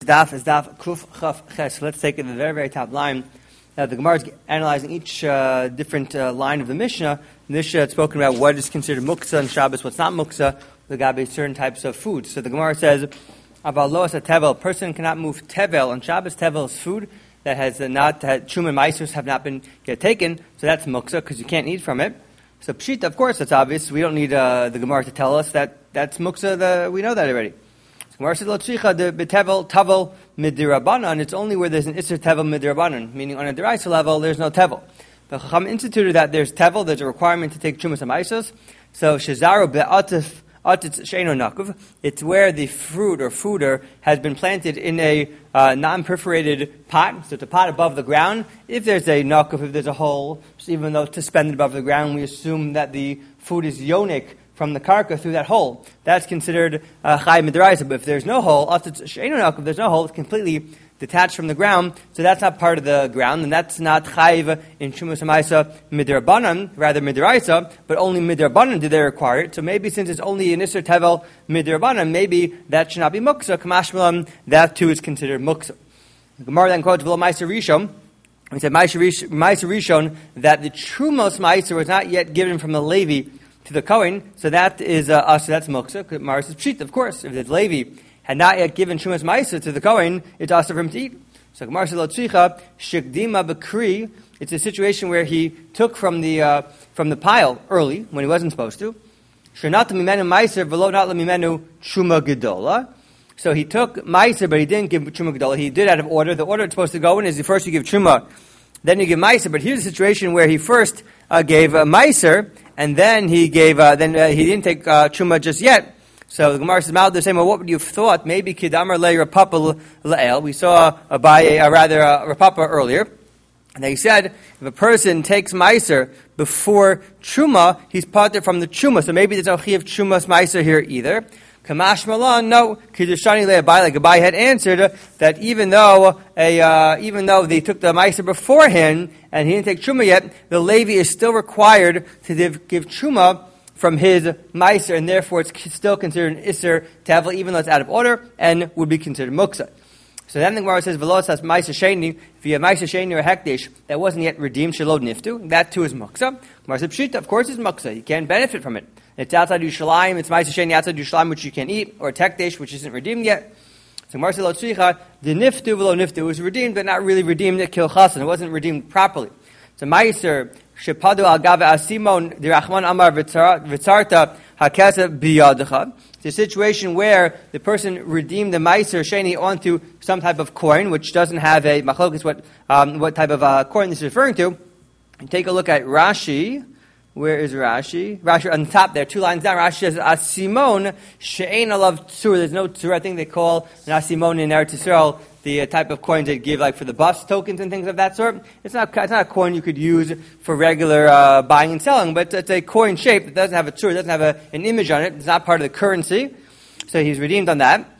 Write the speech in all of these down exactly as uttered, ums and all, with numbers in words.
daf is daf kuf chaf ches. Let's take it to the very, very top line. Uh, the Gemara is analyzing each uh, different uh, line of the Mishnah. In this Mishnah, it's spoken about what is considered muksa and Shabbos, what's not muksa, the gabe certain types of food. So the Gemara says, Aval loas a tevel, a person cannot move tevel on Shabbos. Tevel is food that has not, had chum and maisers have not been get taken, so that's muksa because you can't eat from it. So pshita, of course, that's obvious. We don't need uh, the Gemara to tell us that that's muksa. The, we know that already. Gemara says, "Lotzricha the betevel tavel midirabanan." It's only where there's an iser tevel midirabanan, meaning on a deraisa level there's no tevel. The Chacham instituted that there's tevel. There's a requirement to take chumas amaisos. So shezaru be'atif atif sheino nakuv. It's where the fruit or fooder has been planted in a uh, non-perforated pot. So it's a pot above the ground. If there's a nakuv, if there's a hole, so even though it's suspended above the ground, we assume that the food is yonik from the karka through that hole. That's considered chai midraisa. But if there's no hole, if there's no hole, it's completely detached from the ground, so that's not part of the ground, and that's not chayv in shumas hamaisa midrabanan, rather midraisa, but only midrabanan do they require it. So maybe since it's only an iser tevel midrabanan, maybe that should not be muksa. Kamashmalam, that too is considered muksa. The Gemara then quotes v'lo ma'aser rishon. We said ma'aser rishon that the trumos ma'aser was not yet given from the Levi to the Kohen, so that is uh, us. So that's muksa. Mars is pshit, of course. If it's Levi had not yet given shumas ma'aser to the Kohen, it's also for him to eat. So Gemara says lotzricha shekdima b'kri. It's a situation where he took from the uh, from the pile early when he wasn't supposed to. Shenat mimenu ma'aser v'lo not mimenu truma gedola. So he took ma'aser, but he didn't give truma gedola. He did out of order. The order it's supposed to go in is first you give truma, then you give ma'aser. But here's a situation where he first uh, gave uh, ma'aser, and then he gave, uh, then uh, he didn't take uh, truma just yet. So the Gemara says, "Mal the same. Well, what would you have thought? Maybe kidamar le rapapa le'el." We saw a by a rather a rapapa earlier, and they said if a person takes ma'aser before truma, he's parted from the truma. So maybe there's no chi of trumas ma'aser here either. Kamash malan, no. Kidushani le'abai, like Abai had answered that even though a uh, even though they took the ma'aser beforehand and he didn't take truma yet, the Levi is still required to give, give truma from his ma'aser, and therefore it's still considered an iser tevel, even though it's out of order, and would be considered muksa. So then the Gemara says, "V'lo says ma'aser sheni." If you have ma'aser sheni or hekdesh that wasn't yet redeemed, shalod niftu, that too is muksa. Gemara says, "Pshita, of course, it's muksa. You can't benefit from it. It's outside Yerushalayim. It's ma'aser sheni outside Yerushalayim, which you can eat, or hekdesh, which isn't redeemed yet." So Gemara says, "Lo tzricha the niftu v'lo niftu." It was redeemed, but not really redeemed at kilchasan. It wasn't redeemed properly. So ma'aser shepadu al gave asimon dirachman amar v'tzarta hakesa biyadacha. It's a situation where the person redeemed the ma'aser sheni onto some type of coin, which doesn't have a machlokes what um, what type of uh, coin this is referring to. And take a look at Rashi. Where is Rashi? Rashi on the top there, two lines down. Rashi says asimon she'ein alav tzur. There's no tzur. I think they call an asimon in Eretz Yisrael the uh, type of coins they give, like for the bus tokens and things of that sort. It's not it's not a coin you could use for regular uh, buying and selling, but it's a coin shape. It doesn't have a tzur. It doesn't have a, an image on it. It's not part of the currency. So he's redeemed on that.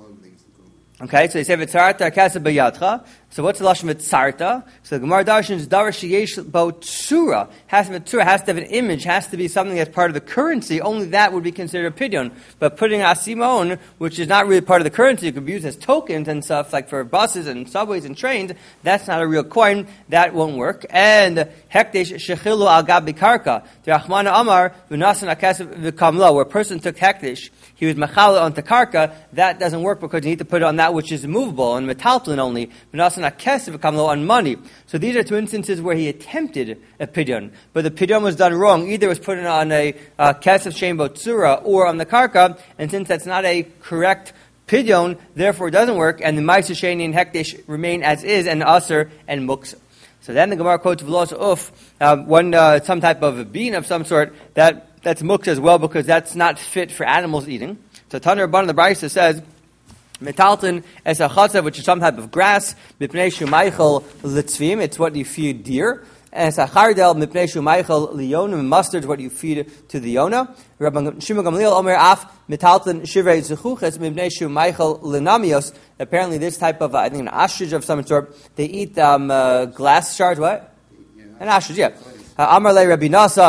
Okay, so he said v'tzarta kasa b'yadcha. So what's the lashon v'tzarta? So the Gemara darshan is davar sheyesh bo tzura. Has to be tzura. Has to have an image. Has to be something that's part of the currency. Only that would be considered a pidyon. But putting asimon, which is not really part of the currency, it could be used as tokens and stuff like for buses and subways and trains. That's not a real coin. That won't work. And hekdesh shechilu al gab bikarka. The Rachmana Amar v'nasan akasav v'kamlo, where a person took hekdesh, he was mechala on karka. That doesn't work because you need to put it on that which is immovable, and metaltlin only. V'nasan akasav v'kamlo, on money. So these are two instances where he attempted a pidyon, but the pidyon was done wrong. Either it was put on a uh, kesef shein bo tzura or on the karka, and since that's not a correct pidyon, therefore it doesn't work, and the ma'aser sheni and hekdesh remain as is, and aser and muksa. So then the Gemara quotes v'los uf, uh, one uh, some type of a bean of some sort that that's muksa as well because that's not fit for animals eating. So Tanur Rabban the Brisa says metalton es a chatzav, which is some type of grass, mipnei shumaychel litzvim. It's what you feed deer. Es a chardel mipnei shumaychel liyonim. Mustard is what you feed to the yona. Rabban Shimon Gamliel Omer af metalton shivrei zechuches mipnei shumaychel linamios. Apparently, this type of uh, I think an ostrich of some sort, they eat um, uh, glass shards. What? Yeah. An ostrich, yeah. Amar le Rabbi Nasan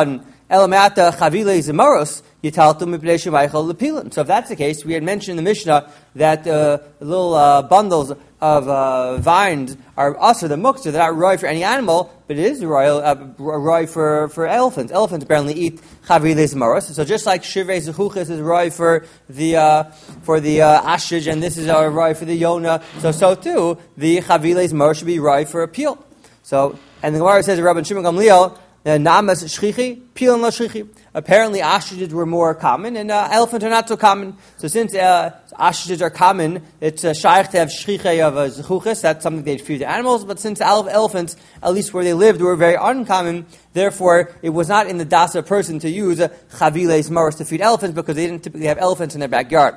Elamata chavile zemoros yitaltu mipnei shemaychol lepilin. So if that's the case, we had mentioned in the Mishnah that uh, little uh, bundles of uh, vines are usher, the muktzah, they're not roy for any animal, but it is roy, uh, roy for, for elephants. Elephants apparently eat chavile zemoros. So just like shivrei zechuchas is roy for the uh, for the uh, ashij, and this is a roy for the yona, so so too, the chavile zemoros should be roy for a peel. So, and the Gemara says, Rabban Shimon Gamliel, namas shchichi, pilin lo shchichi. Apparently, ostriches were more common, and uh, elephants are not so common. So, since uh, ostriches are common, it's uh, shaykh to have shchichi of a zechuchas. That's something they'd feed to animals. But since elephants, at least where they lived, were very uncommon, therefore, it was not in the dasa person to use uh, chavile zemoros to feed elephants because they didn't typically have elephants in their backyard.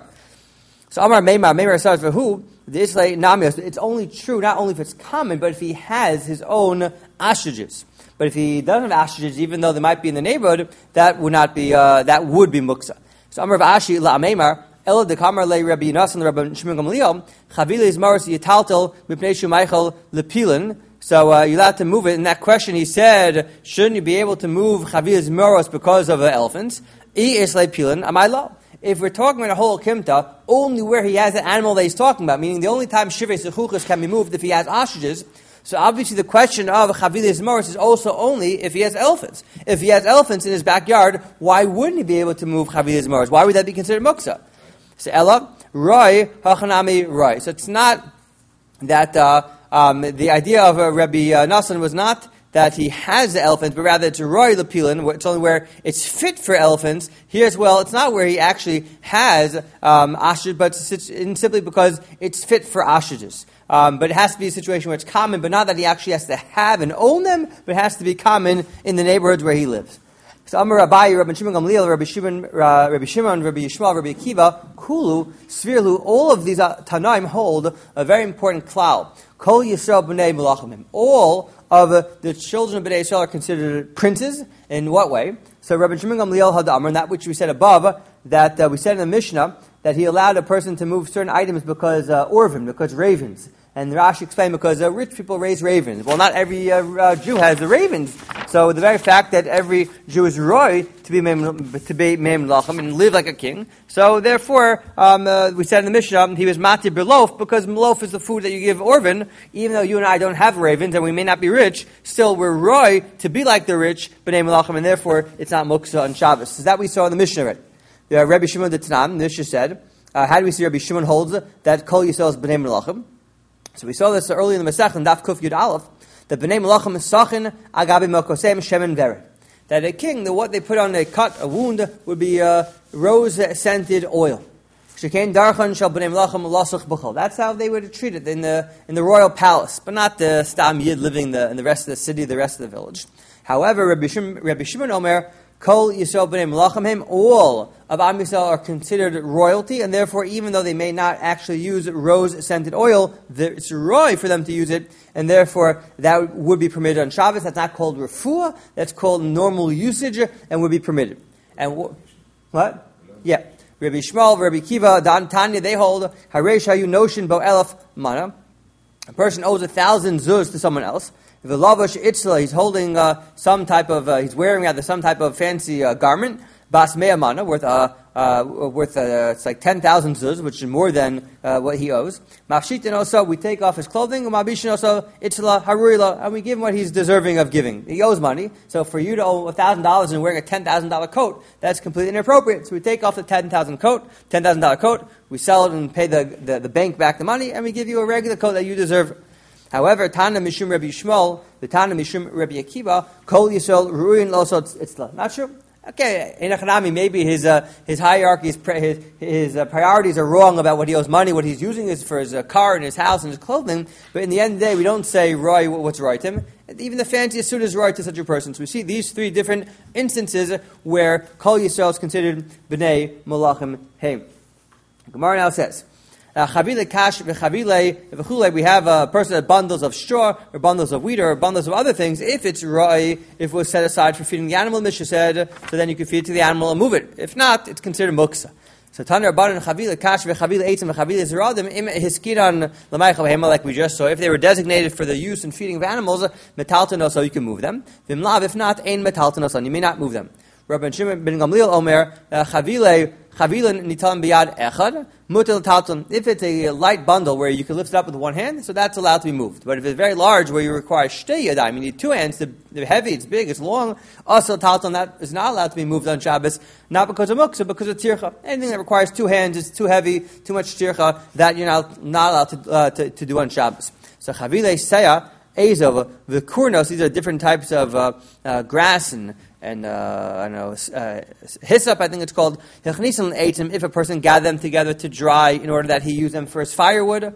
So, Amar Meimar, Meimar says for who? The Islay Namios. It's only true not only if it's common, but if he has his own ostriches. But if he doesn't have ostriches, even though they might be in the neighborhood, that would not be uh, that would be muksa. So Amar Ashi La Meimar Ela de Kamar Le Rabbi Yonasan Rabbi Shimon Gamliel Chavile is Maros Yitaltel Mipnei Shumaychel Lepilin. So uh, you're allowed to move it. In that question, he said, shouldn't you be able to move Chavile Maros because of uh, elephants? I Islay Pilin Amai Lo. If we're talking about a whole kimta, only where he has an animal that he's talking about, meaning the only time shivrei zechuchas can be moved if he has ostriches. So obviously the question of chavile zemoros is also only if he has elephants. If he has elephants in his backyard, why wouldn't he be able to move chavile zemoros? Why would that be considered muksa? So Ella, Roy, Hachanami, Roy. So it's not that uh, um, the idea of uh, Rabbi uh, Nassan was not that he has the elephant, but rather it's a roy lepilin, it's only where it's fit for elephants. Here as well, it's not where he actually has um, ostrich, but it's, it's simply because it's fit for ostriches. Um, but it has to be a situation where it's common, but not that he actually has to have and own them, but it has to be common in the neighborhoods where he lives. So Amar Abayi, Rabbi Shimon Gamliel, Rabbi Shimon, uh, Rabbi Shimon, Rabbi Yishmael, Rabbi Akiva, Kulu, Svirlu, all of these uh, Tanaim hold a very important cloud. Kol Yisrael b'nei Melachimim. All of uh, the children of Bnei Yisrael are considered princes. In what way? So Rabbi Shimon Gamliel had the Amar, and that which we said above, that uh, we said in the Mishnah, that he allowed a person to move certain items because uh, Orvin, because ravens. And Rashi explained because uh, rich people raise ravens. Well, not every uh, uh, Jew has the ravens. So the very fact that every Jew is roy to be mem to be mem lachem and live like a king. So therefore, um, uh, we said in the Mishnah he was matir belof because melof is the food that you give Orvin. Even though you and I don't have ravens and we may not be rich, still we're roy to be like the rich b'nei melachim, and therefore it's not muksa on Shabbos. So that we saw in the Mishnah already. Uh, Rabbi Shimon the Tanam, the Mishnah said, uh, how do we see Rabbi Shimon holds that kol Yisrael is b'nei melachim? So we saw this earlier in the Masech in Daf Kuf Yud Aleph, that b'nei melachim sachin agabi melkosem shemen vered. That a king, the what they put on a cut, a wound, would be uh, rose-scented oil. Shekain darchan shel b'nei melachim lasach b'chol. That's how they would treat it in the in the royal palace, but not the stam yid living the, in the rest of the city, the rest of the village. However, Rabbi Shimon, Rabbi Shimon Omer, Kol Yisrael b'nei melachim him, all of Am Yisrael are considered royalty, and therefore, even though they may not actually use rose-scented oil, it's roy for them to use it, and therefore that would be permitted on Shabbos. That's not called refuah; that's called normal usage, and would be permitted. And wh- what? Yeah, Rabbi Yishmael, Rabbi Kiva, Dan Tanya, they hold Haresh Hayu Noshin Bo Elef Mana. A person owes a thousand zuz to someone else. If a lavash itzla, he's holding uh, some type of, uh, he's wearing rather some type of fancy uh, garment, bas mea mana, worth uh, uh, worth uh, it's like ten thousand zuz, which is more than uh, what he owes. Mafshitin also, we take off his clothing, mabishin also itzla harurila, and we give him what he's deserving of giving. He owes money, so for you to owe a thousand dollars and wearing a ten thousand dollar coat, that's completely inappropriate. So we take off the ten thousand coat, ten thousand dollar coat, we sell it and pay the, the the bank back the money, and we give you a regular coat that you deserve. However, Tana Mishum Rabbi Yishmael, the Tana Mishum Rabbi Akiva, Kol Yisrael Ruin Loso Itzla. Not true. Okay, in Echanami, maybe his uh, his hierarchy, his his, his uh, priorities are wrong about what he owes money, what he's using is for his uh, car and his house and his clothing. But in the end of the day, we don't say Roy, what's right to him. Even the fanciest suit is right to such a person. So we see these three different instances where Kol Yisrael is considered B'nei Malachim Heim. Gemara now says. We have a person that bundles of straw, or bundles of wheat, or bundles of other things. If it's roi, if it was set aside for feeding the animal, Mishnah said, so then you can feed it to the animal and move it. If not, it's considered muksa. So Taner Baran Chavila Kash Vechavila Eitzim Vechavila Zeradim Im Hiskiran Lamaychav Hema, like we just saw. If they were designated for the use and feeding of animals, metaltanos, so you can move them. Vimlav, if not, ein metaltanos, you may not move them. Rabbi Shimon ben Gamliel Omer, Chavile, Chavilin Nitan Biyad Echad, Mutal Talton. If it's a light bundle where you can lift it up with one hand, so that's allowed to be moved. But if it's very large where you require Shtei Yadayim, you need two hands, they're heavy, it's big, it's long, also Talton, that is not allowed to be moved on Shabbos, not because of Muksa, because of Tircha. Anything that requires two hands is too heavy, too much Tircha, that you're not, not allowed to, uh, to, to do on Shabbos. So Chavile Seya, Ezov, the Kurnos, these are different types of uh, uh, grass and and uh, I don't know, uh, hyssop, I think it's called. If a person gathered them together to dry in order that he use them for his firewood,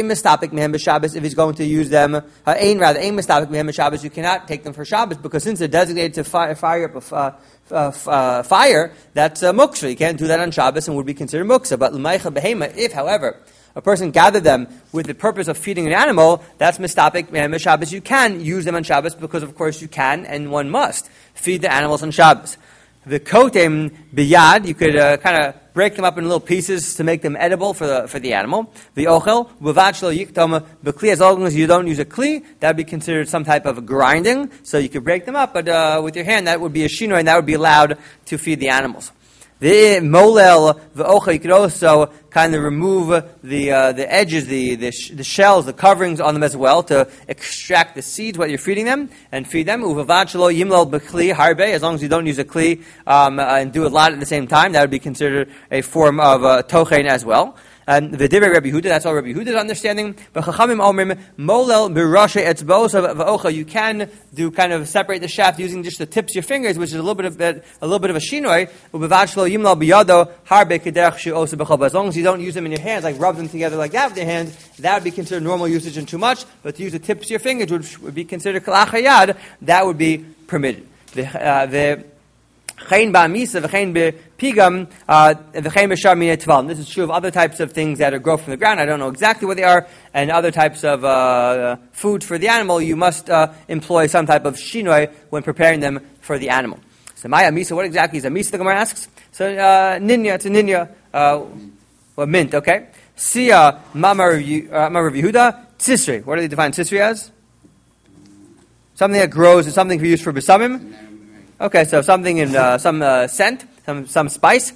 if he's going to use them, ain rather, ain mistapik mehem b'Shabbos, you cannot take them for Shabbos because since they're designated to fire, fire up a uh, uh, uh, fire, that's uh, muksa. You can't do that on Shabbos and would be considered muksa. But l'maycha behema, if, however, a person gathered them with the purpose of feeding an animal, that's mistapik mehem Shabbos. You can use them on Shabbos because, of course, you can and one must feed the animals on Shabbos. The kotem biyad, you could uh, kind of break them up in little pieces to make them edible for the for the animal. The ochel b'vachlo yiktom b'kli, as long as you don't use a kli, that would be considered some type of grinding. So you could break them up, but uh, with your hand, that would be a shinoi, and that would be allowed to feed the animals. The molel, the ocha, you could also kind of remove the uh, the edges, the the, sh- the shells, the coverings on them as well to extract the seeds while you're feeding them and feed them. Uvavachlo yimlel b'kli harbe, as long as you don't use a kli um, uh, and do a lot at the same time, that would be considered a form of uh, tochen as well. And the Divrei Rabbi Yehuda, that's all Rabbi Yehuda's understanding. But Chachamim Omrim, Molel B'Rashe Etzbos of Ocha, you can do kind of separate the shaft using just the tips of your fingers, which is a little bit of a little bit of a shinoi. Ubevachlo Yimlal B'Yado Harbe Kederch She'osa B'Chol. As long as you don't use them in your hands, like rub them together like that with your hands, that would be considered normal usage and too much. But to use the tips of your fingers, which would be considered kalachayad, that would be permitted. The uh, the Chayin ba'amisa v'chayin b'pigam v'chayin b'shar minei tval. This is true of other types of things that are grown from the ground. I don't know exactly what they are. And other types of uh, food for the animal, you must uh, employ some type of shinoi when preparing them for the animal. So my amisa, what exactly is amisa? The Gemara asks. So uh, ninya, it's a ninya, uh, well, mint. Okay. Siya mamar Rav Yehuda tzisri. What do they define tzisri as? Something that grows is something used for besamim. Okay, so something in uh, some uh, scent, some some spice.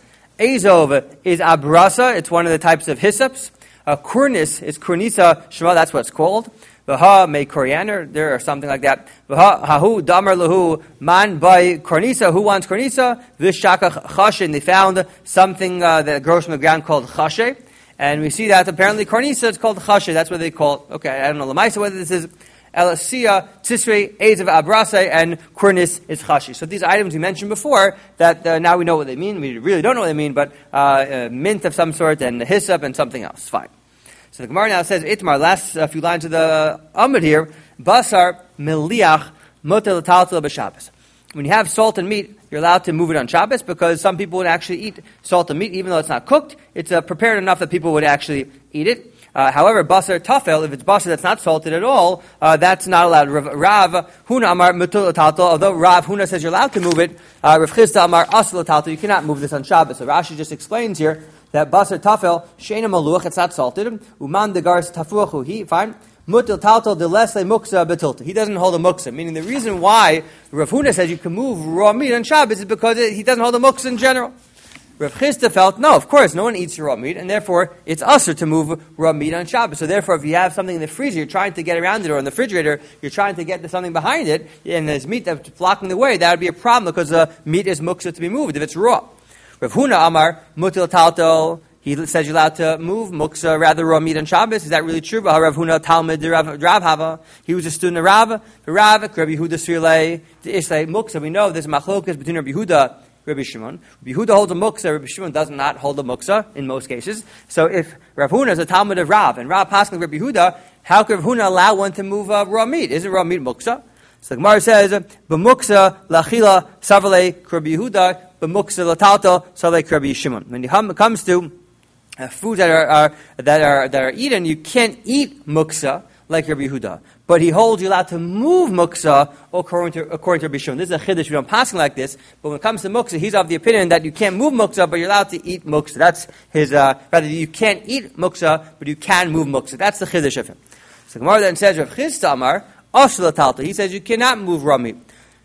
Azov is abrasa. It's one of the types of hyssops. Uh, kurnis is kurnisa shema. That's what it's called. V'ha may coriander there or something like that. V'ha hahu damar lahu man by kurnisa. Who wants kurnisa? V'shakach chashe. And they found something uh, that grows from the ground called chashe. And we see that apparently kurnisa is called chashe. That's what they call it. Okay, I don't know lamaisa whether this is Elasiya, Tisrei, Eiz of Abrase, and Kurnis is Chashi. So these items we mentioned before, that uh, now we know what they mean. We really don't know what they mean, but uh, uh, mint of some sort, and hyssop, and something else. Fine. So the Gemara now says, Itmar, last uh, few lines of the Amud here, Basar, Meliach, Motel Taltel B'Shabbos. When you have salt and meat, you're allowed to move it on Shabbos, because some people would actually eat salt and meat, even though it's not cooked. It's uh, prepared enough that people would actually eat it. Uh, however, basar tafel, if it's basar that's not salted at all, uh, that's not allowed. Rav, Rav Huna Amar mutul taltal. Although Rav Huna says you're allowed to move it, uh, Rav Chizda Amar asal taltal. You cannot move this on Shabbos. So Rashi just explains here that basar tafel sheina maluach. It's not salted. Uman degars tafuachu. He fine. Mutil taltal de lesle muksa betilta. He doesn't hold a muksa. Meaning the reason why Rav Huna says you can move raw meat on Shabbos is because it, he doesn't hold a muksa in general. Rav Chisda felt, no, of course, no one eats raw meat, and therefore it's usher to move raw meat on Shabbos. So therefore, if you have something in the freezer, you're trying to get around it, or in the refrigerator, you're trying to get to something behind it, and there's meat that's blocking the way, that would be a problem because the meat is muksa to be moved if it's raw. Rav Huna Amar, mutil talto, he says you're allowed to move muksa, rather raw meat on Shabbos. Is that really true? Rav Huna Talmud Rav Hava. He was a student of Rav. Rav, Rabbi Yehuda Srilei, the Ishlei muksa. We know there's a machlokas between Rabbi Yehuda Rabbi Shimon. Rabbi Yehuda holds a muksa. Rabbi Shimon does not hold a muksa in most cases. So if Rav Huna is a Talmud of Rav, and Rav passes Rabbi Yehuda, how could Rav Huna allow one to move uh, raw meat? Is it raw meat muksa? So the Gemara says, "B'muksa lachila savale Rabbi Yehuda, b'muksa latalto savale Rabbi Shimon." When it comes to uh, foods that are, are that are that are eaten, you can't eat muksa like Rabbi Yehuda. But he holds you allowed to move muksa according to, according to Rabbi Shimon. This is a chiddush. We don't pass like this. But when it comes to muksa, he's of the opinion that you can't move muksa, but you're allowed to eat muksa. That's his, uh, rather, you can't eat muksa, but you can move muksa. That's the chiddush of him. So Gemara then says, Rav Chisda Amar, Ashla Talta. He says you cannot move raw meat.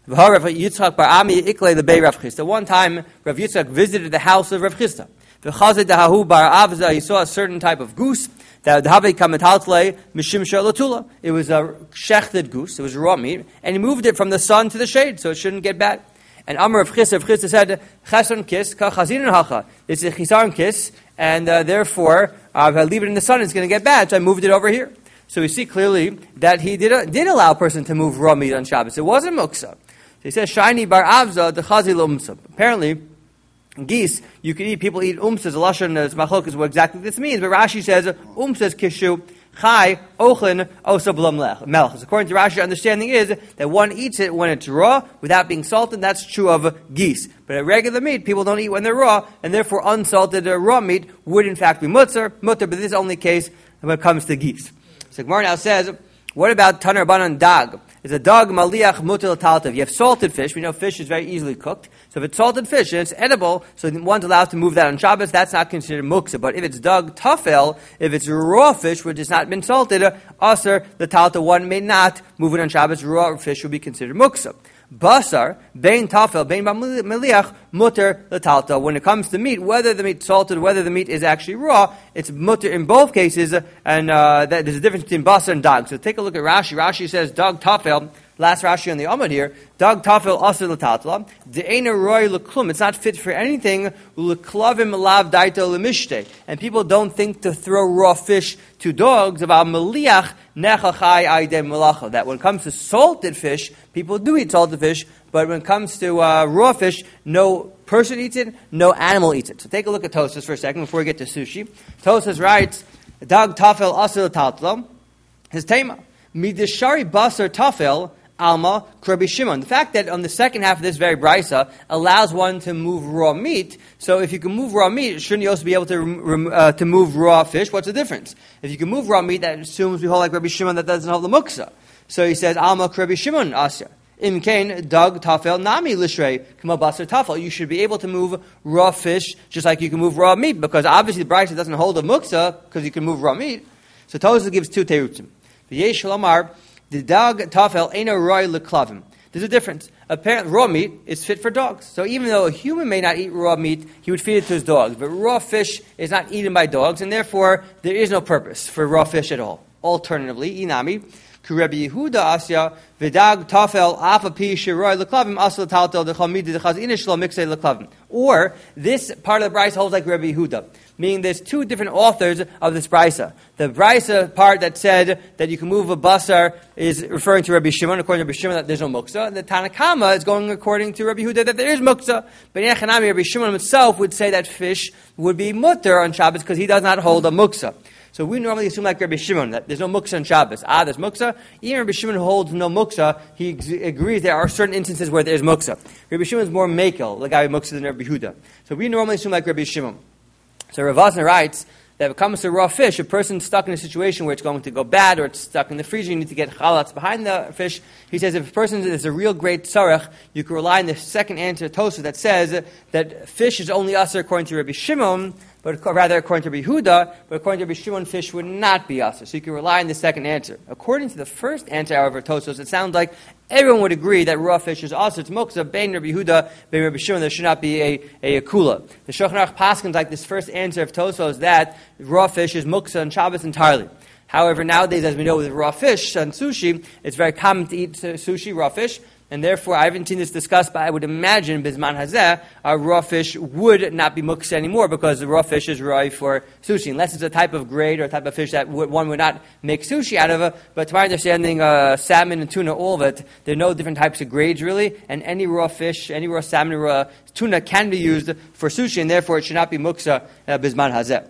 Rav Yitzchak bar Ami ikle the Bei Rav Chisda. One time, Rav Yitzchak visited the house of Rav Chisda. V'chazed dahahu bar Avza. He saw a certain type of goose that habe kametaltle mishim shalatula. It was a shechted goose. It was raw meat, and he moved it from the sun to the shade, so it shouldn't get bad. And Amar of Chisda, Rav Chisda said, "Cheson kiss ka chazinin hacha." This is a chisaron kiss, and uh, therefore, uh, if I leave it in the sun, it's going to get bad. So I moved it over here. So we see clearly that he did uh, did allow a person to move raw meat on Shabbos. It wasn't muksa. So he says, "Shiny bar avza the chazil umsa." Apparently, geese you can eat. People eat umsas. A lashon is machlok is what exactly this means. But Rashi says umsas kishu. Chai ochlin osa b'lam melch. According to Rashi's understanding is that one eats it when it's raw without being salted. That's true of geese. But at regular meat, people don't eat when they're raw, and therefore unsalted uh, raw meat would in fact be mutter, mutter. But this is only case when it comes to geese. So Gemara now says, what about taner banan dag? Is a dog maliach mutter l'taltav? You have salted fish. We know fish is very easily cooked. So if it's salted fish and it's edible, so one's allowed to move that on Shabbos, that's not considered muksa. But if it's dog tafel, if it's raw fish which has not been salted, aser the talta, one may not move it on Shabbos. Raw fish would be considered muksa. Basar, bein tafel, bein maliach, mutter the talta. When it comes to meat, whether the meat is salted, whether the meat is actually raw, it's mutter in both cases, and uh, that, there's a difference between basar and dog. So take a look at Rashi. Rashi says dog tafel. Last Rashi on the Amud here, dog tafel asur l'tatla, de'ena roy l'klum. It's not fit for anything. L'klavim lav daito l'mishte. And people don't think to throw raw fish to dogs. About meliach nechachai aidem melacha. That when it comes to salted fish, people do eat salted fish. But when it comes to uh, raw fish, no person eats it, no animal eats it. So take a look at Tosas for a second before we get to sushi. Tosas writes, dog tafel asur l'tatla. His tema midishari basar tafel. Alma Rabbi Shimon. The fact that on the second half of this very brisa allows one to move raw meat. So if you can move raw meat, shouldn't you also be able to uh, to move raw fish? What's the difference? If you can move raw meat, that assumes we hold like Rabbi Shimon that doesn't hold the muksa. So he says Alma Rabbi Shimon asya. Im kain dag tafel nami lishrei kama basar tafel. You should be able to move raw fish just like you can move raw meat, because obviously the brisa doesn't hold the muksa because you can move raw meat. So Tosafos gives two terutzim. V'yesh lamar. The dog tafel ain't a roy leklavim. There's a difference. Apparently, raw meat is fit for dogs. So even though a human may not eat raw meat, he would feed it to his dogs. But raw fish is not eaten by dogs, and therefore there is no purpose for raw fish at all. Alternatively, inami, Rabbi Yehuda asya v'dag tafel afapi shiroy leklavim asla taltel dechamid dechaz inishlo mixay leklavim. Or this part of the brisa holds like Rabbi Yehuda. Meaning there's two different authors of this brisa. The brisa part that said that you can move a basar is referring to Rabbi Shimon, according to Rabbi Shimon that there's no muksa. And the Tanakama is going according to Rabbi Yehuda that there is muksa. But in Echanami, Rabbi Shimon himself would say that fish would be mutter on Shabbos because he does not hold a muksa. So we normally assume like Rabbi Shimon that there's no muksa on Shabbos. Ah, there's muksa. Even Rabbi Shimon who holds no muksa, he ex- agrees there are certain instances where there is muksa. Rabbi Shimon is more makel, like I muksa than Rabbi Yehuda. So we normally assume like Rabbi Shimon. So Rav Vosner writes that when it comes to raw fish, a person's stuck in a situation where it's going to go bad or it's stuck in the freezer, you need to get chalatz behind the fish. He says if a person is a real great tzarech, you can rely on the second answer to Tosafos that says that fish is only usher according to Rabbi Shimon, but rather according to Rabbi Yehuda, but according to Rabbi Shimon, fish would not be usher. So you can rely on the second answer. According to the first answer, however, Tosafos, it sounds like everyone would agree that raw fish is usher. It's muksa, bein Rabbi Yehuda, bein Rabbi Shimon, there should not be a, a, a kula. The Shulchan Aruch paskins like this first answer of Tosafos that raw fish is muksa and Shabbos entirely. However, nowadays, as we know with raw fish and sushi, it's very common to eat sushi, raw fish, and therefore I haven't seen this discussed, but I would imagine Bizman Hazeh, our raw fish would not be muksa anymore because the raw fish is raw for sushi, unless it's a type of grade or a type of fish that would, one would not make sushi out of. But to my understanding, uh, salmon and tuna, all of it, there are no different types of grades really, and any raw fish, any raw salmon, raw tuna can be used for sushi, and therefore it should not be muksa uh, Bizman Hazeh.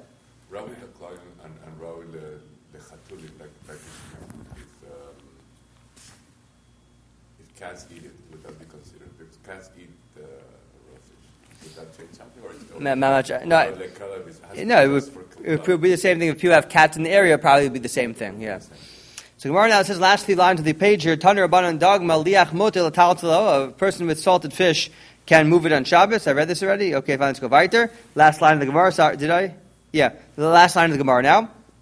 Cats eat it, would that be considered? Because cats eat uh, raw fish. Would that change something? Or is it Ma- ma- no, or like color is, has no, it would, it would be the same thing. If you have cats in the area, probably would be the same thing, yeah. So Gemara now says, last few lines of the page here, Taner Rabbanan Dogma Liach Motel Taltalo, a person with salted fish can move it on Shabbos. I read this already? Okay, fine, let's go weiter. Last line of the Gemara, sorry, did I? Yeah, the last line of the Gemara now.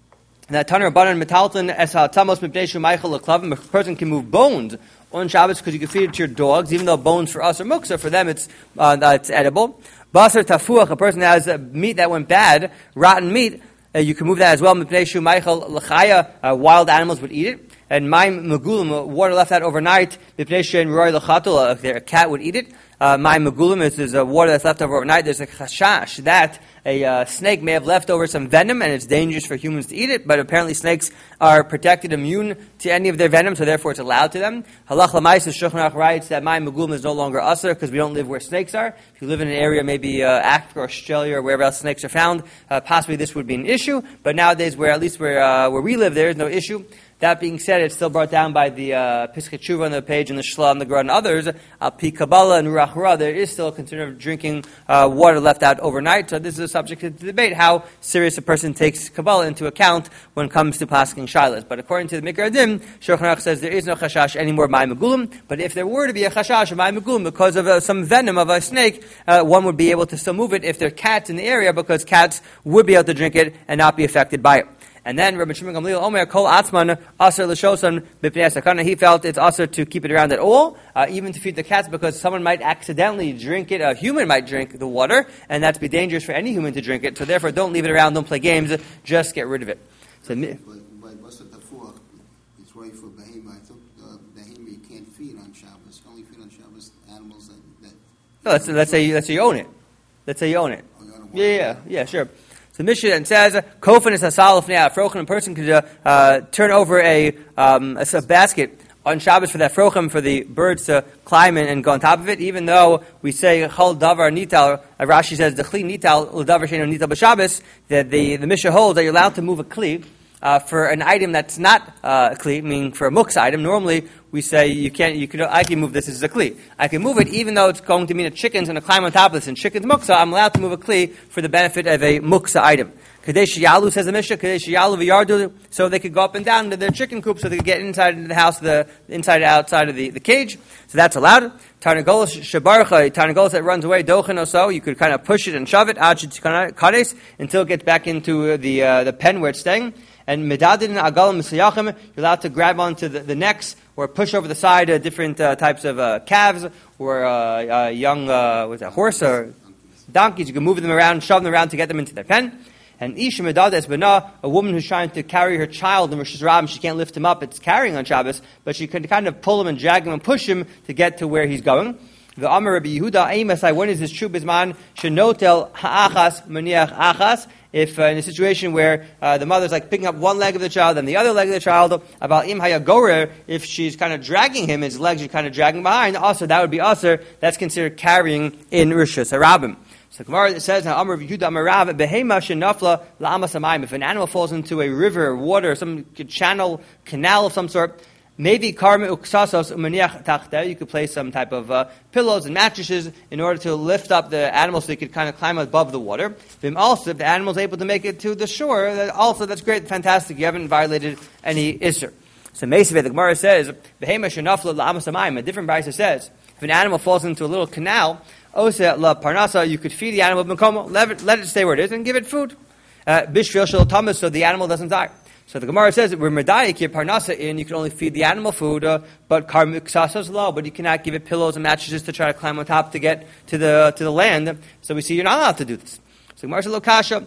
that Tanner Banan Metalton as Tamos Mipneshu Michael Klavim, a person can move bones on Shabbos because you can feed it to your dogs, even though bones for us are muksa, for them it's uh, it's edible. Basar Tafuach, a person that has uh, meat that went bad, rotten meat, uh, you can move that as well. Mipneshu Michael Lachaya, uh, wild animals would eat it. And Maim Megulim, water left out overnight, Mipneshu and Roy Lachatul, if a cat would eat it. Uh, Maim Megulim is, is uh, water that's left over overnight. There's a chashash that a uh, snake may have left over some venom, and it's dangerous for humans to eat it, but apparently snakes are protected, immune to any of their venom, so therefore it's allowed to them. Halach Lamais, the Shulchan Aruch writes that Maim Megulim is no longer usher, because we don't live where snakes are. If you live in an area, maybe uh, Africa or Australia or wherever else snakes are found, uh, possibly this would be an issue, but nowadays, where at least where, uh, where we live, there is no issue. That being said, it's still brought down by the uh, Pischei Teshuva on the page, and the Shla, and the Gra, and others. Al Pi Kabbalah and Ruach Ra, there is still a concern of drinking uh, water left out overnight. So this is a subject to debate, how serious a person takes Kabbalah into account when it comes to pasking shilas. But according to the Mikra Adim, Shulchan Aruch says there is no chashash anymore of Maim Megulim. But if there were to be a chashash of Maim Megulim because of uh, some venom of a snake, uh, one would be able to still move it if there are cats in the area, because cats would be able to drink it and not be affected by it. And then Rabbi Shimon Gamliel Omer Kol Atzman Aser L'Shosan B'Pnei Sakana. He felt it's aser to keep it around at all, uh, even to feed the cats, because someone might accidentally drink it. A human might drink the water, and that's be dangerous for any human to drink it. So therefore, don't leave it around. Don't play games. Just get rid of it. So, by Basar Tafuach, it's right for Behema. I thought uh, Behema you can't feed on Shabbos. You only feed on Shabbos animals that. that no, let's let's say let's say you own it. Let's say you own it. Oh, you own it. Yeah, yeah, yeah, sure. So Mishnah then says, "Kofan is hasal lefnei afrochim." A person could uh, uh, turn over a, um, a, a basket on Shabbos for that frochim, for the birds to climb in and go on top of it. Even though we say chol davar nital, uh, Rashi says dechli nital l'davar sheinu nital b'Shabbos, that the the Mishnah holds that you're allowed to move a kli uh, for an item that's not uh, a kli, meaning for a muksa item. Normally we say you can't. You could. I can move this as a kli. I can move it even though it's going to mean a chicken's going to climb on top of this. And chicken's muksa, I'm allowed to move a kli for the benefit of a muksa item. Kadesh Yalu, says the Mishnah, Kadesh Yalu v'yardu, so they could go up and down to their chicken coop, so they could get inside into the house, the inside and outside of the, the cage. So that's allowed. Tarnagolos shabarcha, tarnagolos that runs away, dochen or so, you could kind of push it and shove it, kades, until it gets back into the uh, the pen where it's staying. And medadin agalam misayachim, you're allowed to grab onto the, the necks or push over the side uh, different uh, types of uh, calves or uh, uh, young uh, what's that, horse or donkeys. You can move them around, shove them around to get them into their pen. And Isha Medada es Bana, a woman who's trying to carry her child in Rosh Hashanah, she can't lift him up, it's carrying on Shabbos, but she can kind of pull him and drag him and push him to get to where he's going. The Amar Rabbi Yehuda, Aimasai, when is this true bisman? Shenotel ha'achas maniach achas. If uh, in a situation where uh, the mother's like picking up one leg of the child and the other leg of the child, about im hayagorer, if she's kind of dragging him, his legs are kind of dragging behind, also that would be aser, that's considered carrying in Rosh Hashanah. So Gemara says, "Amar Yehuda Amarav behema shenafla la'amas hamayim." If an animal falls into a river, water, some channel, canal of some sort, maybe karme uksasos umaniach tachteh. You could place some type of uh, pillows and mattresses in order to lift up the animal so they could kind of climb above the water. Then also, if the animal is able to make it to the shore, that also that's great, fantastic. You haven't violated any isser. So Meisveh, the Gemara says, behema shenafla la'amas hamayim. A different brisa says, if an animal falls into a little canal, Osa la parnasa, you could feed the animal b'makom, let it, let it stay where it is, and give it food. Bishvil shel tamas, so the animal doesn't die. So the Gemara says that we're medayik here parnasa in, you can only feed the animal food, uh, but karmiksasos law, but you cannot give it pillows and mattresses to try to climb on top to get to the to the land. So we see you're not allowed to do this. So Gemara says lokasha.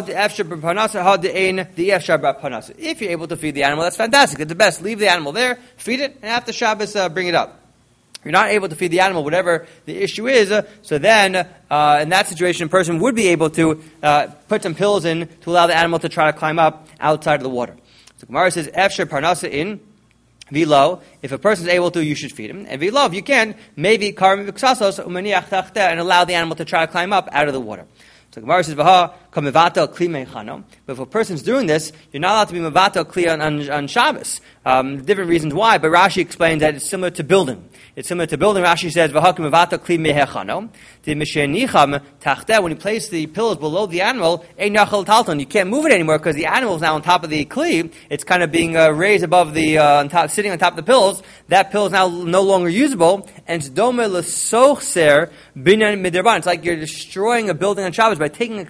If you're able to feed the animal, that's fantastic. It's the best. Leave the animal there, feed it, and after Shabbos, uh, bring it up. If you're not able to feed the animal, whatever the issue is, uh, so then, uh, in that situation, a person would be able to uh, put some pills in to allow the animal to try to climb up outside of the water. So Gemara says, Efsher parnasa in, v'lo, if a person is able to, you should feed him. And v'lo, if you can, maybe karmi v'ksasos umaniach tachteh, and allow the animal to try to climb up out of the water. So Gemara says, "V'ha kamivata kli meichano." But if a person's doing this, you're not allowed to be mivata kli on, on, on Shabbos. Um, different reasons why, but Rashi explains that it's similar to building. It's similar to building. Rashi says, "V'ha kamivata kli meichano." The mishenicham tachteh, when you place the pillows below the animal, ein nachal talton. You can't move it anymore because the animal is now on top of the kli. It's kind of being uh, raised above the uh, on top, sitting on top of the pillows. That pillow is now no longer usable, and it's dome l'sochser binan midirban. It's like you're destroying a building on Shabbos by taking a kli and putting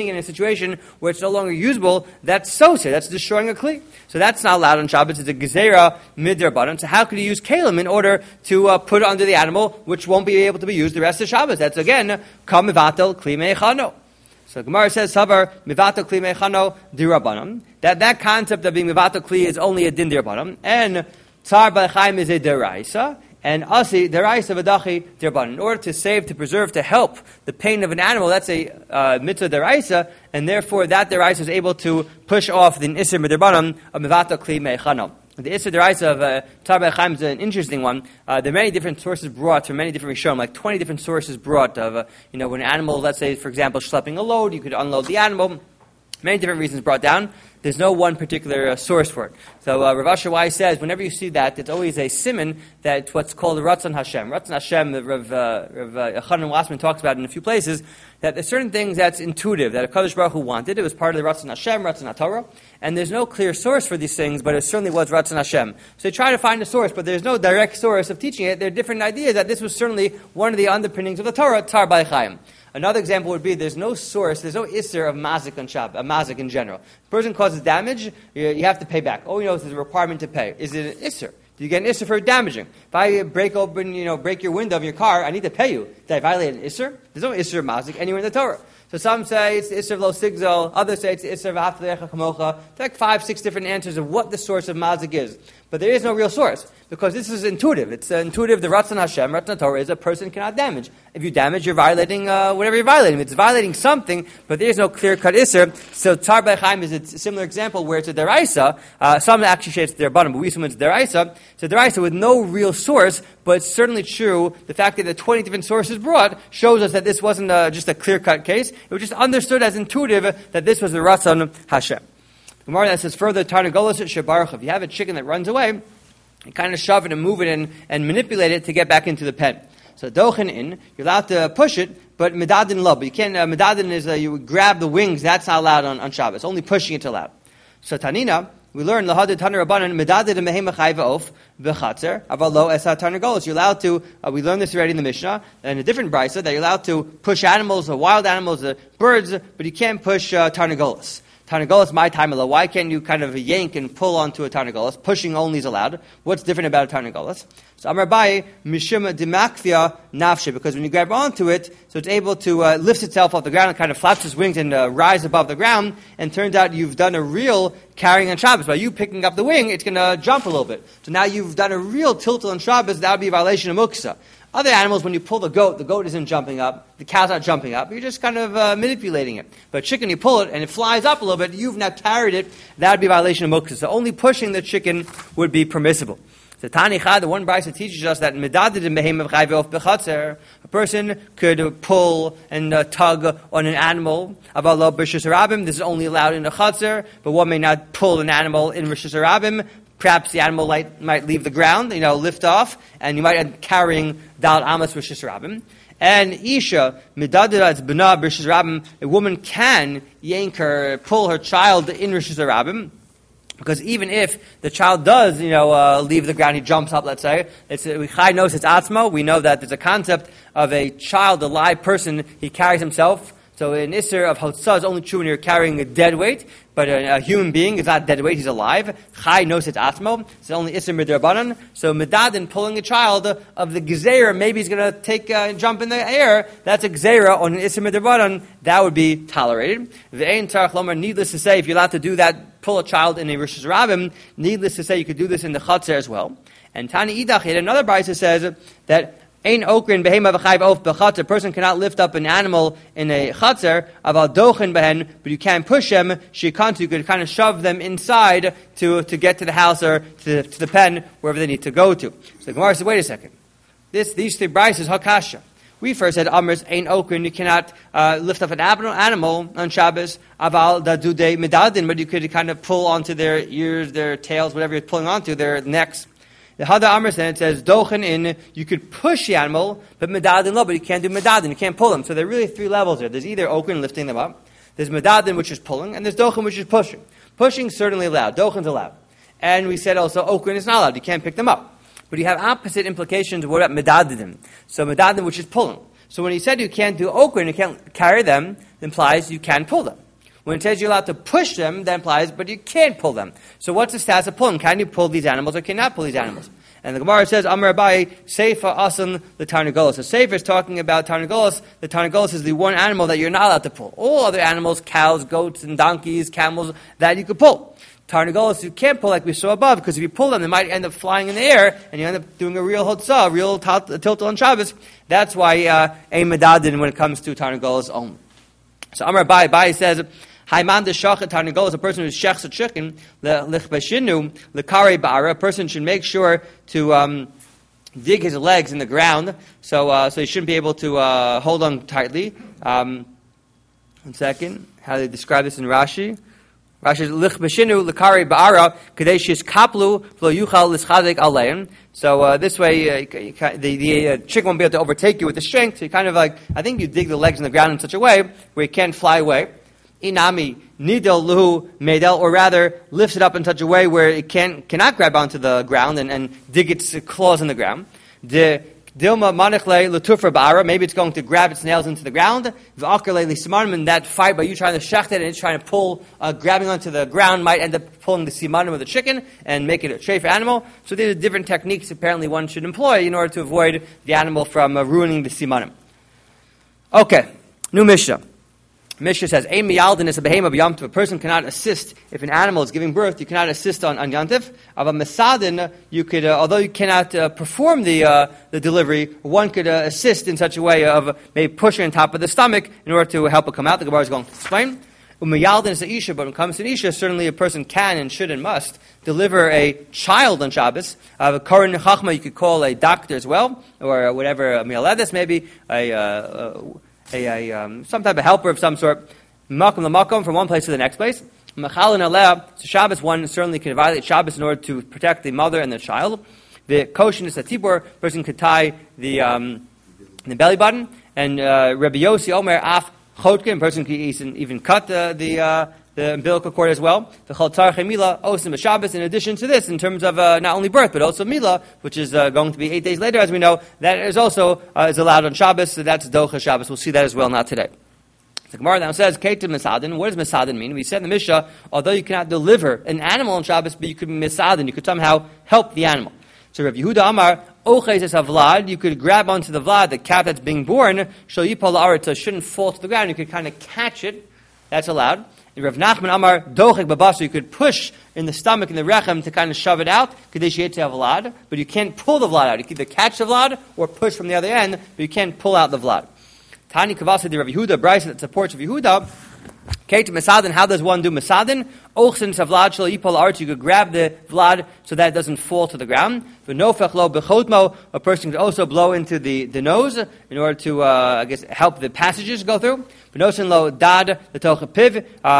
putting it in a situation where it's no longer usable, that's soser, that's destroying a kli. So that's not allowed on Shabbos. It's a gezerah midrabanan. So how could you use kalim in order to uh, put it under the animal, which won't be able to be used the rest of Shabbos? That's again kam mivatel kli meichano. So Gemara says, Sabar, mivato kli mechano dirabanam. That that concept of being mivato kli is only a din dirabanam. And tzar b'lechaim is a deraisa. And asi deraisa v'dachi dirabanam. In order to save, to preserve, to help the pain of an animal, that's a uh, mitzvah deraisa. And therefore that deraisa is able to push off the isser midrabanam of mivato kli mechano. The Isser Deraisa of uh, Tzar B'lechaim is an interesting one. Uh, there are many different sources brought from many different Rishonim, like twenty different sources brought of, uh, you know, when an animal, let's say, for example, schlepping a load, you could unload the animal. Many different reasons brought down. There's no one particular uh, source for it. So uh, Rav Asher Weiss says, whenever you see that, it's always a siman that what's called Ratzon Hashem. Ratzon Hashem, that Rav, uh, Rav uh, Yochanan Wassman talks about in a few places, that there's certain things that's intuitive, that a Kadosh Baruch Hu wanted. It was part of the Ratzon Hashem, Ratzon HaTorah, and there's no clear source for these things, but it certainly was Ratzon Hashem. So they try to find a source, but there's no direct source of teaching it. There are different ideas that this was certainly one of the underpinnings of the Torah, Tzar B'lechaim. Another example would be there's no source, there's no isser of mazik on Shabbos, uh, mazik in general. If a person causes damage, you, you have to pay back. All you know is there's a requirement to pay. Is it an isser? Do you get an isser for damaging? If I break open, you know, break your window of your car, I need to pay you. Did I violate an isser? There's no isser of mazik anywhere in the Torah. So some say it's the isser of lo sigzol, others say it's the isser of haflecha kamocha. It's like five, six different answers of what the source of mazik is. But there is no real source, because this is intuitive. It's uh, intuitive. The Ratzon Hashem, Ratzon Torah, is a person cannot damage. If you damage, you're violating uh, whatever you're violating. It's violating something, but there is no clear-cut isser. So Tzar B'lechaim is a similar example where it's a deraisa. Uh, some actually say it's their bottom, but we assume it's deraisa. It's a deraisa with no real source, but it's certainly true. The fact that the twenty different sources brought shows us that this wasn't uh, just a clear-cut case. It was just understood as intuitive that this was the Ratzon Hashem. The Gemara that says further, Tarnagolos shebaruch. If you have a chicken that runs away, you kind of shove it and move it and, and manipulate it to get back into the pen. So dochen in, you're allowed to push it, but medadin lo. But you can't. Uh, medadin is uh, you would grab the wings. That's not allowed on, on Shabbos. Only pushing it's allowed. So tanina, we learn lahadid taner rabbanan medadid mehema chayva of v'chatzer avalo esa tarnagolos. You're allowed to. Uh, we learned this already in the Mishnah and a different brisa that you're allowed to push animals, uh, wild animals, uh, birds, but you can't push uh, tarnagolos. Tarnagolos, my time alone. Why can't you kind of yank and pull onto a tarnagolos? Pushing only is allowed. What's different about a tarnagolos? So Amar Abaye, mishum dimakthia nafshe, because when you grab onto it, so it's able to uh, lift itself off the ground and kind of flaps its wings and uh, rise above the ground, and turns out you've done a real carrying on Shabbos. By you picking up the wing, it's going to jump a little bit. So now you've done a real tiltal on Shabbos, that would be a violation of muksa. Other animals, when you pull the goat, the goat isn't jumping up, the cow's not jumping up, you're just kind of uh, manipulating it. But chicken, you pull it, and it flies up a little bit, you've now carried it, that would be a violation of muktzah. So only pushing the chicken would be permissible. So Tani Chad, the one brisa teaches us that a person could pull and uh, tug on an animal. This is only allowed in the chatzar, but one may not pull an animal in Rishus Harabim. Perhaps the animal might, might leave the ground, you know, lift off, and you might end up carrying Dal Amas Rishus Harabim. And Isha, Midadira, it's B'na Rishus Harabim, a woman can yank her, pull her child in Rishus Harabim, because even if the child does, you know, uh, leave the ground, he jumps up, let's say, it's, we Chai knows it's Atzmo, we know that there's a concept of a child, a live person, he carries himself. So an Isser of Hotzah is only true when you're carrying a dead weight, but a, a human being is not dead weight, he's alive. Chai knows it's Atmo, it's only Isser Midrabanan. So Medadin pulling a child of the Gezerah, maybe he's going to take uh, jump in the air, that's a Gezerah on an Isser Midrabanan, that would be tolerated. V'ein Tarach Lomar, needless to say, if you're allowed to do that, pull a child in a Rishus Harabim, needless to say, you could do this in the Chatzar as well. And Tani Idach, another brisa says that Ein okrin behema v'chayv of b'chatzer. A person cannot lift up an animal in a chatzer, aval dochen behen, but you can push them. Shikantu, you could kind of shove them inside to, to get to the house or to, to the pen, wherever they need to go to. So the Gemara says, wait a second. This, these three brises, hakasha. We first said, Amr's ein okrin, you cannot uh, lift up an animal on Shabbos, aval dadude medadin, but you could kind of pull onto their ears, their tails, whatever you're pulling onto, their necks. The Hada Amr said, it says, dochen in, you could push the animal, but medadin lo, but you can't do medadin, you can't pull them. So there are really three levels there. There's either okrin, lifting them up, there's medadin, which is pulling, and there's dochen, which is pushing. Pushing is certainly allowed, dochen's allowed. And we said also, okrin is not allowed, you can't pick them up. But you have opposite implications, what about medadin? So medadin, which is pulling. So when he said you can't do okra and you can't carry them, it implies you can pull them. When it says you're allowed to push them, that implies, but you can't pull them. So what's the status of pulling? Can you pull these animals or cannot pull these animals? And the Gemara says, Amar Abai, Seifa Asan the Tarnagolos. So Seifa is talking about Tarnagolos. The Tarnagolos is the one animal that you're not allowed to pull. All other animals, cows, goats, and donkeys, camels, that you could pull. Tarnagolos you can't pull like we saw above, because if you pull them, they might end up flying in the air, and you end up doing a real hotzah, a real tiltal on Shabbos. That's why uh, Ein Medadin when it comes to Tarnagolos only. So Amar Abai, Abai says, Haiman de shachet tarnagolos, a person who shechs a chicken, lechbashinu, lekare ba'ara, a person should make sure to um, dig his legs in the ground, so uh, so he shouldn't be able to uh, hold on tightly. Um, one second, how do they describe this in Rashi? Rashi says, lechbashinu, lekare ba'ara, kadesh kaplu, v'lo yuchal lischadek aleim. So uh, this way, uh, you, you, the, the uh, chicken won't be able to overtake you with the strength, so you kind of like, I think you dig the legs in the ground in such a way where he can't fly away. Inami nidel luhu medel, or rather lifts it up in such a way where it can cannot grab onto the ground and, and dig its claws in the ground. De dilma manichle latufra ba'ara, maybe it's going to grab its nails into the ground. V'akarle lismanim, in that fight by you trying to shecht it and it's trying to pull, uh, grabbing onto the ground might end up pulling the simanim of the chicken and make it a treif animal. So these are different techniques apparently one should employ in order to avoid the animal from uh, ruining the simanim. Okay, new Mishnah. Mishnah says, Ein miyaldin is a behema b'yamtiv. A person cannot assist if an animal is giving birth. You cannot assist on, on yantiv. Of a mesadin, you could, uh, although you cannot uh, perform the uh, the delivery, one could uh, assist in such a way of uh, maybe pushing on top of the stomach in order to help it come out. The Gemara is going to explain. Umiyaldin is a isha, but when it comes to an isha, certainly a person can and should and must deliver a child on Shabbos. Uh, a koren chachma, you could call a doctor as well, or whatever, a mialedis maybe, a. Uh, uh, A, a um, some type of helper of some sort, makom lamakom, from one place to the next place. Machalin aleh, so Shabbos one certainly can violate Shabbos in order to protect the mother and the child. The koshin is a tibur, person could tie the um, the belly button, and uh, Rabbi Yossi Omer af chotkin, person could even cut the the, uh, the umbilical cord as well. The chaltar chemila osim b'Shabbos. In addition to this, in terms of uh, not only birth but also mila, which is uh, going to be eight days later, as we know, that is also uh, is allowed on Shabbos. So that's docha Shabbos. We'll see that as well. Not today. The Gemara now says, Ketim Mesadin. What does Mesadin mean? We said in the Mishnah, although you cannot deliver an animal on Shabbos, but you could be Mesadin. You could somehow help the animal. So Rav Yehuda Amar, Oches es havlad, you could grab onto the vlad, the calf that's being born, shel yipol la'aretz, shouldn't fall to the ground. You could kind of catch it. That's allowed. And Rav Nachman Amar, Dochek babasu, you could push in the stomach, in the rechem, to kind of shove it out, kadesh yetze havlad, but you can't pull the vlad out. You can either catch the vlad or push from the other end, but you can't pull out the vlad. Tani Kavasa de Rav Yehuda, Bryce that supports Rav Yehuda. Kate Mesadin, how does one do Mesadin? Ochsin Savlad Shal Yipol Arch, you could grab the Vlad so that it doesn't fall to the ground. V'nofech lo bechotmo, a person could also blow into the, the nose in order to, uh, I guess, help the passages go through. V'nosin lo dad the tocha piv,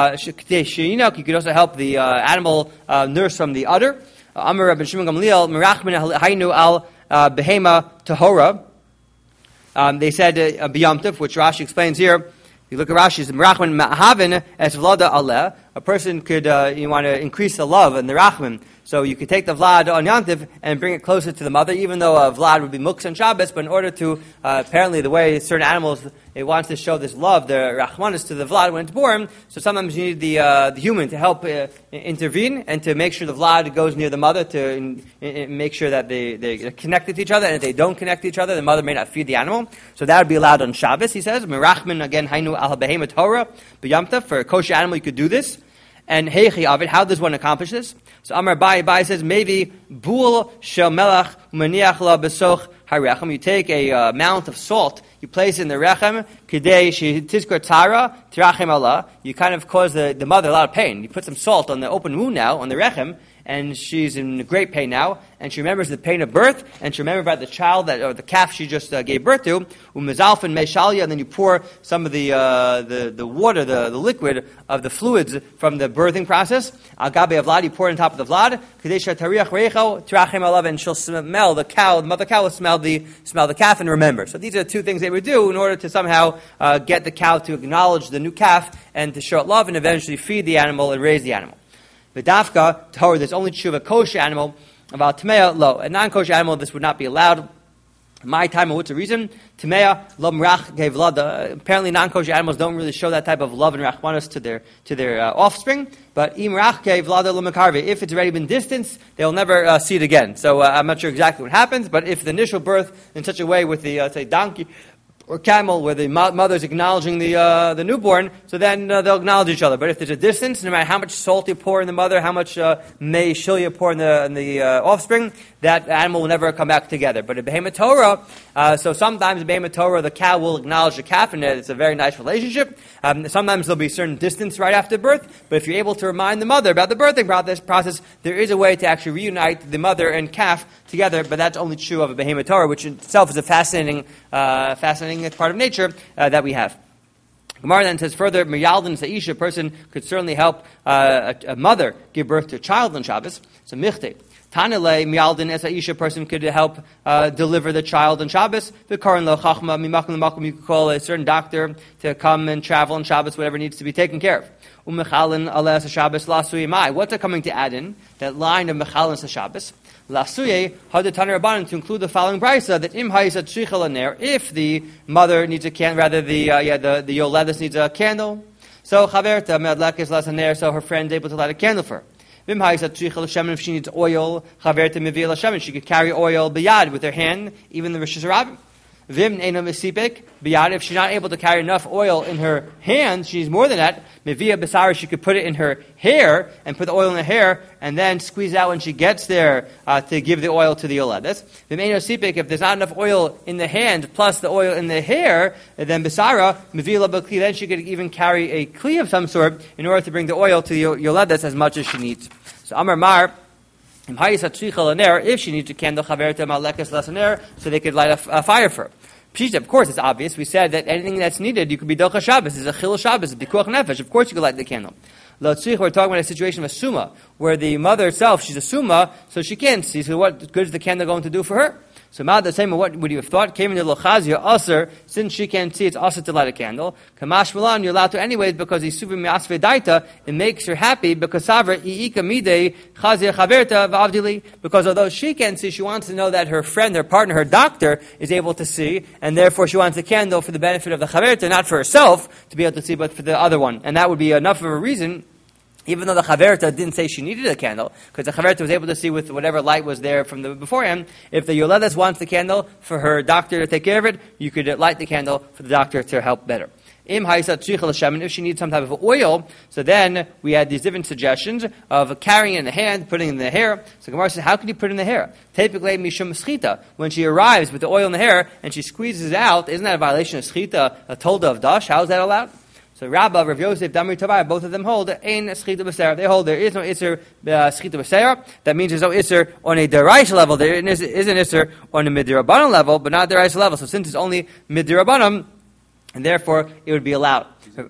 you could also help the uh, animal uh, nurse from the udder. Amar Rabbi Shimon Gamliel, Merachmin Hainu al Behema Tahora. Um, they said uh, b'yamtiv, which Rashi explains here. If you look at Rashi's Merachman Ma'havin as Vlada Aleh, a person could, uh, you want to increase the love and the Rachman. So you could take the Vlad on Yantiv and bring it closer to the mother, even though uh, Vlad would be Muksa and Shabbos, but in order to, uh, apparently the way certain animals, it wants to show this love, the Rachmanis to the Vlad when it's born, so sometimes you need the uh, the human to help uh, intervene and to make sure the Vlad goes near the mother to in, in, make sure that they, they're connected to each other, and if they don't connect to each other, the mother may not feed the animal. So that would be allowed on Shabbos, he says. Merachman, again, Hainu al Behemoth Torah, B'yamta, for a kosher animal you could do this. And heichi of it, how does one accomplish this? So Amar Bai Bai says maybe bul shel melach umaniach la besoch harechem. You take a uh, mount of salt, you place it in the rechem kidei she tizkor tara tirachem Allah. You kind of cause the, the mother a lot of pain. You put some salt on the open wound now on the rechem, and she's in great pain now, and she remembers the pain of birth, and she remembers about the child that or the calf she just uh, gave birth to. Umezalfin meishalia, and then you pour some of the uh, the the water, the, the liquid of the fluids from the birthing process. Agabe vlad, you pour it on top of the vlad. Kadesha tariach reicho tirachem alav, and she'll smell the cow. The mother cow will smell the smell the calf and remember. So these are the two things they would do in order to somehow uh, get the cow to acknowledge the new calf and to show it love, and eventually feed the animal and raise the animal. V'dafka, Torah, there's only tshuva kosher animal, about tmeya, lo. A non-kosher animal, this would not be allowed. My time, what's the reason? Timea lom rach gave love. Apparently, non-kosher animals don't really show that type of love and rachmanos to their to their uh, offspring. But im rach gave lada l'makarve. If it's already been distanced, they'll never uh, see it again. So uh, I'm not sure exactly what happens. But if the initial birth in such a way with the uh, say donkey or camel, where the mo- mother's acknowledging the uh, the newborn, so then uh, they'll acknowledge each other. But if there's a distance, no matter how much salt you pour in the mother, how much uh, may shil you pour in the in the uh, offspring, that animal will never come back together. But a behemoth Torah, uh, so sometimes a behemoth Torah, the cow will acknowledge the calf, and it's a very nice relationship. Um, sometimes there'll be a certain distance right after birth, but if you're able to remind the mother about the birthing process, there is a way to actually reunite the mother and calf together, but that's only true of a behemoth Torah, which in itself is a fascinating, uh, fascinating part of nature uh, that we have. Gemara then says further, Miyaldin Sa'isha, a person could certainly help uh, a, a mother give birth to a child on Shabbos. So Michte. Tanele Miyaldin as Aisha, a person could help uh, deliver the child on Shabbos. The Karan Lo Chachma, Mimakum Makum, you could call a certain doctor to come and travel on Shabbos, whatever needs to be taken care of. Umechalin Alas Shabbos Lasui Mai. What's it coming to add in? That line of Mechalin Shabbos. Lasuye had Tanir Rabbanan to include the following brisa that im ha'isa tzricha laner, if the mother needs a candle, rather the uh, yeah the the yoledes needs a candle, so chaverta me'adlekes lasaner, so her friend's able to light a candle for her. Vim ha'isa tzricha l'shemen, if she needs oil, chaverta mevia l'shemen, she could carry oil biyad with her hand, even the Rosh Hashanah. Vim eino mesipek biyad, if she's not able to carry enough oil in her hand, she needs more than that. Mevia besara, she could put it in her hair and put the oil in her hair and then squeeze out when she gets there uh, to give the oil to the yoledes. Vim eino sipek, if there's not enough oil in the hand plus the oil in the hair, then besara mevia labakli, then she could even carry a kli of some sort in order to bring the oil to the yoledes as much as she needs. So Amar Mar. If she needs a candle, so they could light a, a fire for her. Pshita, of course, it's obvious. We said that anything that's needed, you could be Docha Shabbos, is a Chil Shabbos, a Pikuach Nefesh. Of course, you could light the candle. We're talking about a situation of a Summa, where the mother herself, she's a Summa, so she can't see. So, what good is the candle going to do for her? So, Ma'ad the same, what would you have thought? Came into Lochazia, Aser, since she can't see, it's Aser to light a candle. Kamash Malan, you're allowed to anyways, because he's Suvi Mi'asve Daita, it makes her happy, because Savra, I'ika Midei, Chazia Chaverta, Vavdili, because although she can't see, she wants to know that her friend, her partner, her doctor, is able to see, and therefore she wants the candle for the benefit of the Chaverta, not for herself to be able to see, but for the other one. And that would be enough of a reason, even though the Chaverta didn't say she needed a candle, because the Chaverta was able to see with whatever light was there from the beforehand. If the Yoledes wants the candle for her doctor to take care of it, you could light the candle for the doctor to help better. Im ha'isa tzricha l'shemen, if she needs some type of oil, so then we had these different suggestions of carrying it in the hand, putting it in the hair. So Gemara says, how can you put it in the hair? Typically, mishum schita, when she arrives with the oil in the hair and she squeezes it out, isn't that a violation of schita, a tolda of dash? How is that allowed? So Rabba, Rav Yosef, Damri Tabai, both of them hold ein schita b'seira. They hold there is no iser uh, schita b'seira. That means there's no iser on a deraisa level. There is, is an iser on a midirabanan level, but not a deraisa level. So since it's only midirabanan, and therefore it would be allowed.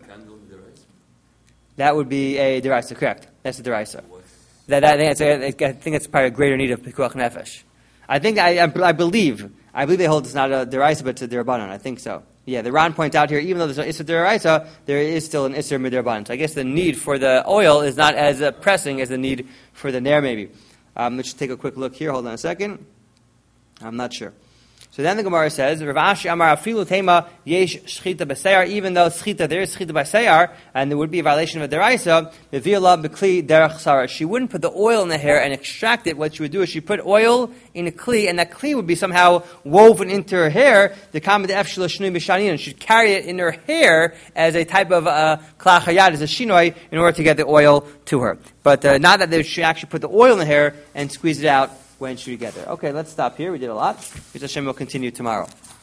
That would be a deraisa, correct? That's a deraisa. That, that, I, think it's a, I think it's probably a greater need of pikuach nefesh. I think I, I, I believe I believe they hold it's not a deraisa but it's a derabanan. I think so. Yeah, the Ran points out here, even though there's no Isser Deraisa, there is still an Isser Midrabanan. So I guess the need for the oil is not as uh, pressing as the need for the Nair, maybe. Um, let's just take a quick look here. Hold on a second. I'm not sure. So then the Gemara says, Rav Ashi Amar Afilu Tema Yesh Shchita B'Seyar, even though Shchita, there is Shchita B'Seyar, and there would be a violation of a Deraisa, Mevila B'Kli Derech Sarah. She wouldn't put the oil in the hair and extract it. What she would do is she put oil in a Kli, and that Kli would be somehow woven into her hair, the Kamad Efshel Shnui B'Shanin, and she'd carry it in her hair as a type of uh, Klach Hayad, as a Shinoi, in order to get the oil to her. But uh, not that they should actually put the oil in the hair and squeeze it out when should we get there? Okay, let's stop here. We did a lot. Hashem will continue tomorrow.